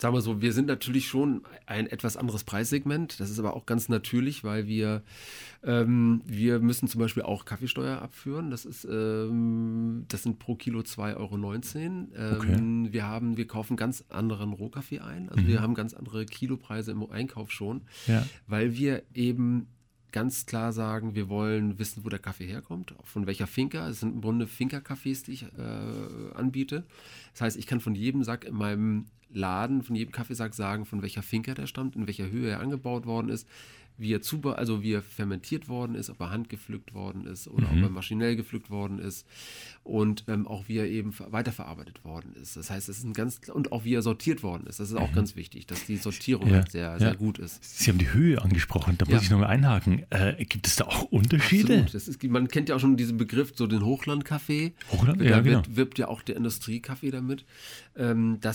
sagen wir so, wir sind natürlich schon ein etwas anderes Preissegment. Das ist aber auch ganz natürlich, weil wir müssen zum Beispiel auch Kaffeesteuer abführen. Das sind pro Kilo 2,19 €. Okay. Wir kaufen ganz anderen Rohkaffee ein. Also wir haben ganz andere Kilopreise im Einkauf schon, weil wir eben ganz klar sagen, wir wollen wissen, wo der Kaffee herkommt, von welcher Finca. Es sind im Grunde Finca-Cafés, die ich anbiete. Das heißt, ich kann von jedem Sack in meinem Laden, von jedem Kaffeesack sagen, von welcher Finca der stammt, in welcher Höhe er angebaut worden ist, wie er fermentiert worden ist, ob er handgepflückt worden ist oder ob er maschinell gepflückt worden ist und auch wie er eben weiterverarbeitet worden ist. Das heißt, und auch wie er sortiert worden ist. Das ist auch ganz wichtig, dass die Sortierung halt sehr, sehr gut ist. Sie haben die Höhe angesprochen, da muss ich nochmal einhaken. Gibt es da auch Unterschiede? Absolut. Man kennt ja auch schon diesen Begriff, so den Hochlandkaffee. Genau. Wirbt ja auch der Industriekaffee damit. Das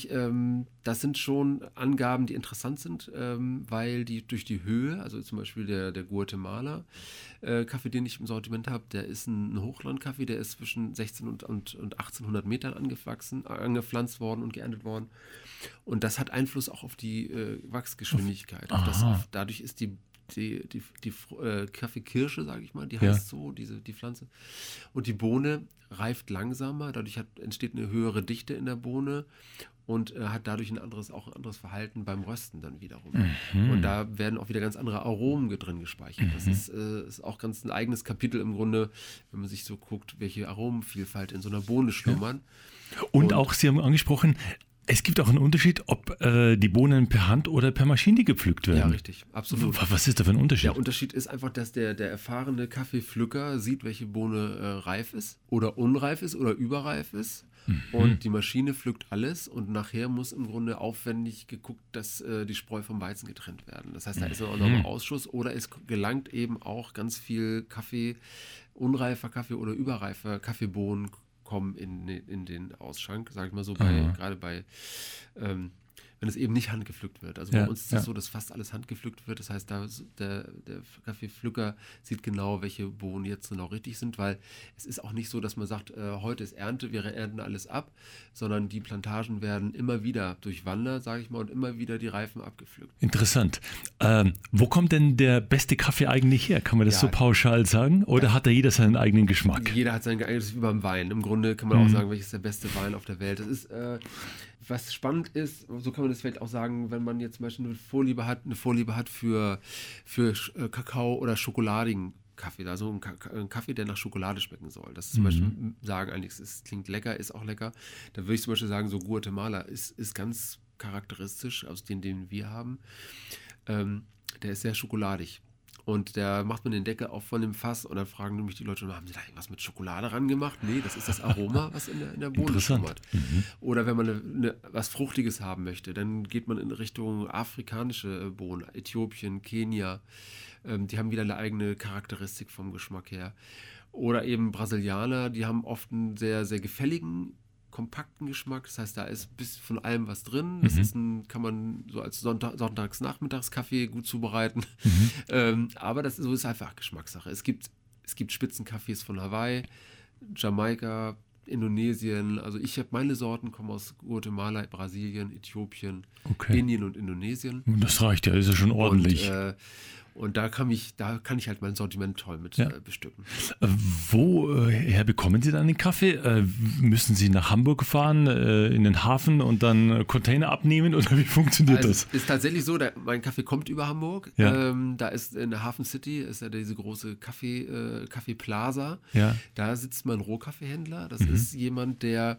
sind schon Angaben, die interessant sind, weil die durch die Höhe, also zum Beispiel der Guatemala Kaffee, den ich im Sortiment habe, der ist ein Hochlandkaffee, der ist zwischen 16 und 1800 Metern angepflanzt worden und geerntet worden. Und das hat Einfluss auch auf die Wachsgeschwindigkeit. Dadurch ist die Kaffeekirsche, sage ich mal, die heißt so, die Pflanze. Und die Bohne reift langsamer, dadurch entsteht eine höhere Dichte in der Bohne und hat dadurch ein anderes Verhalten beim Rösten dann wiederum. Und da werden auch wieder ganz andere Aromen drin gespeichert. Das ist auch ganz ein eigenes Kapitel im Grunde, wenn man sich so guckt, welche Aromenvielfalt in so einer Bohne schlummern. Und auch, Sie haben angesprochen, es gibt auch einen Unterschied, ob die Bohnen per Hand oder per Maschine gepflückt werden. Ja, richtig, absolut. Was ist da für ein Unterschied? Der Unterschied ist einfach, dass der erfahrene Kaffeepflücker sieht, welche Bohne reif ist oder unreif ist oder überreif ist. Und die Maschine pflückt alles und nachher muss im Grunde aufwendig geguckt, dass die Spreu vom Weizen getrennt werden. Das heißt, da ist auch noch ein Ausschuss oder es gelangt eben auch ganz viel unreifer Kaffee oder überreifer Kaffeebohnen kommen in den Ausschank, sage ich mal so, gerade bei wenn es eben nicht handgepflückt wird. Also bei uns ist es so, dass fast alles handgepflückt wird. Das heißt, der Kaffeepflücker sieht genau, welche Bohnen jetzt genau richtig sind, weil es ist auch nicht so, dass man sagt, heute ist Ernte, wir ernten alles ab, sondern die Plantagen werden immer wieder durchwandert, sage ich mal, und immer wieder die Reifen abgepflückt. Interessant. Wo kommt denn der beste Kaffee eigentlich her? Kann man das so pauschal sagen? Oder hat da jeder seinen eigenen Geschmack? Jeder hat seinen eigenen, das ist wie beim Wein. Im Grunde kann man auch sagen, welches der beste Wein auf der Welt. Das ist was spannend ist, so kann man das vielleicht auch sagen, wenn man jetzt zum Beispiel eine Vorliebe hat für Kakao oder schokoladigen Kaffee, also ein Kaffee, der nach Schokolade schmecken soll. Das ist zum Beispiel sagen eigentlich, es klingt lecker, ist auch lecker. Da würde ich zum Beispiel sagen, so Guatemala ist ganz charakteristisch, aus den wir haben. Der ist sehr schokoladig. Und da macht man den Deckel auf von dem Fass und dann fragen nämlich die Leute, haben sie da irgendwas mit Schokolade ran gemacht? Nee, das ist das Aroma, was in der Bohne schlummert. Oder wenn man was Fruchtiges haben möchte, dann geht man in Richtung afrikanische Bohnen, Äthiopien, Kenia. Die haben wieder eine eigene Charakteristik vom Geschmack her. Oder eben Brasilianer, die haben oft einen sehr, sehr gefälligen, kompakten Geschmack. Das heißt, da ist bis von allem was drin. Das kann man so als Sonntags-Nachmittagskaffee gut zubereiten. Aber so ist einfach Geschmackssache. Es gibt Spitzencafés von Hawaii, Jamaika, Indonesien. Also meine Sorten kommen aus Guatemala, Brasilien, Äthiopien, Indien und Indonesien. Das reicht ja, ist ja schon ordentlich. Und da kann ich halt mein Sortiment toll mit bestücken. Woher bekommen Sie dann den Kaffee? Müssen Sie nach Hamburg fahren, in den Hafen und dann Container abnehmen oder wie funktioniert das? Ist tatsächlich so, mein Kaffee kommt über Hamburg. Ja. Da ist in der Hafen City, ist ja diese große Kaffee Plaza. Ja. Da sitzt mein Rohkaffeehändler. Das ist jemand, der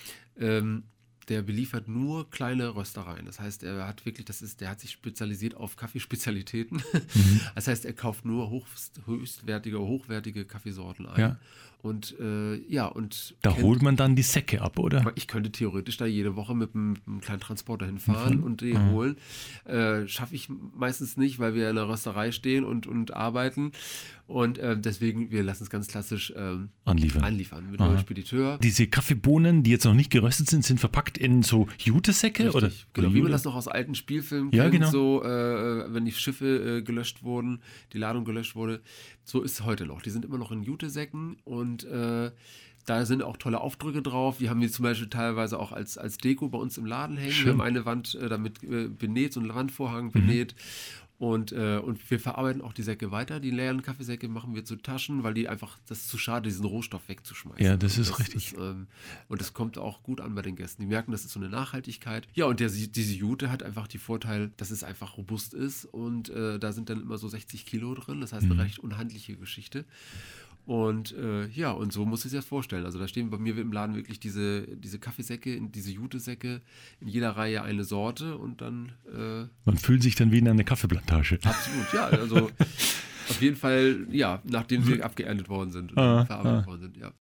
beliefert nur kleine Röstereien. Das heißt, der hat sich spezialisiert auf Kaffeespezialitäten. Das heißt, er kauft nur hochwertige Kaffeesorten ein. Ja. Und da holt man dann die Säcke ab, oder? Ich könnte theoretisch da jede Woche mit einem kleinen Transporter hinfahren und die holen. Schaffe ich meistens nicht, weil wir in der Rösterei stehen und arbeiten. Und deswegen, wir lassen es ganz klassisch anliefern mit einem Spediteur. Diese Kaffeebohnen, die jetzt noch nicht geröstet sind verpackt in so Jutesäcke? Richtig, oder? Genau, wie man das noch aus alten Spielfilmen kennt, genau. so wenn die Schiffe gelöscht wurden, die Ladung gelöscht wurde. So ist es heute noch. Die sind immer noch in Jutesäcken und Da sind auch tolle Aufdrücke drauf. Die haben wir zum Beispiel teilweise auch als Deko bei uns im Laden hängen. Schön. Wir haben eine Wand damit benäht, so einen Wandvorhang benäht. Und wir verarbeiten auch die Säcke weiter. Die leeren Kaffeesäcke machen wir zu Taschen, weil das ist zu schade, diesen Rohstoff wegzuschmeißen. Ja, das ist richtig. Und das kommt auch gut an bei den Gästen. Die merken, das ist so eine Nachhaltigkeit. Ja, und diese Jute hat einfach die Vorteil, dass es einfach robust ist. Und da sind dann immer so 60 Kilo drin. Das heißt, eine recht unhandliche Geschichte. Und und so muss ich sich das vorstellen. Also da stehen bei mir im Laden wirklich diese Kaffeesäcke, diese Jute-Säcke, in jeder Reihe eine Sorte und dann... Man fühlt sich dann wie in einer Kaffeeplantage. Absolut, ja. Also auf jeden Fall, ja, nachdem sie abgeerntet worden sind und verarbeitet worden sind, ja.